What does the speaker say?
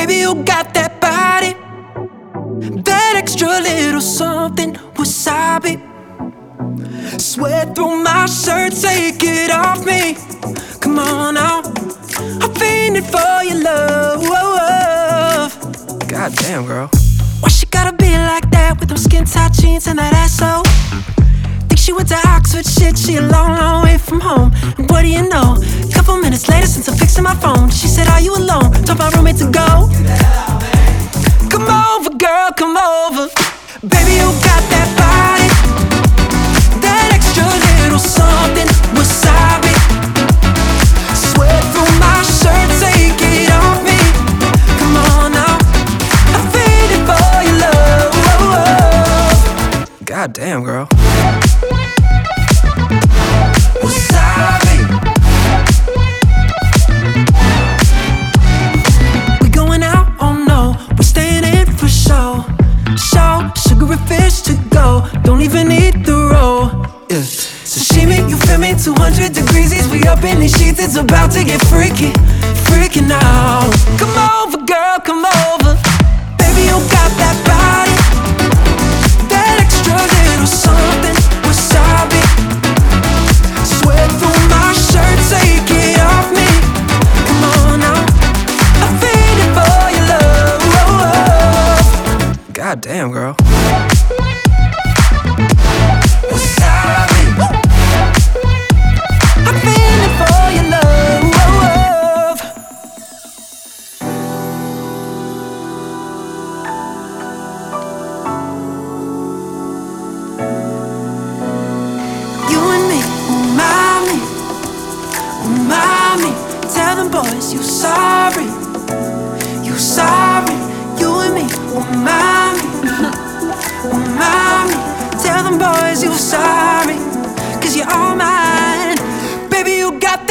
Baby, you got that body, that extra little something, wasabi. Sweat through my shirt, take it off me. Come on now, I'm feeling for your love. God damn, girl. Why she gotta be like that with those skin-tight jeans and that asshole? Think she went to Oxford, shit, she a long, long way from home. And what do you know? Couple minutes later since I'm fixing my phone, she said, are you alone? Told my roommate to go. Come over, girl, come over. Baby, you got that body, that extra little something, wasabi. Sweat through my shirt, take it off me. Come on now, I'm feeling for your love. God damn, girl. Wasabi. We going out? Oh no, we're staying in for show. Sugary fish to go, don't even eat the roll. Yeah. Sashimi, you feel me? 200 degrees, we up in these sheets, it's about to get freaky, freaking out. Come over, girl, come over. Baby, you got that body, that extra little something, wasabi. Sweat through my shirt, take it off me. Come on now, I'm feeling for your love. God damn, girl. Wasabi. I'm feeling for your love. You and me, umami, umami. Tell them boys you sorry, you sorry. You and me, umami, umami. Tell them boys you sorry, 'cause you're all mine. Baby, you got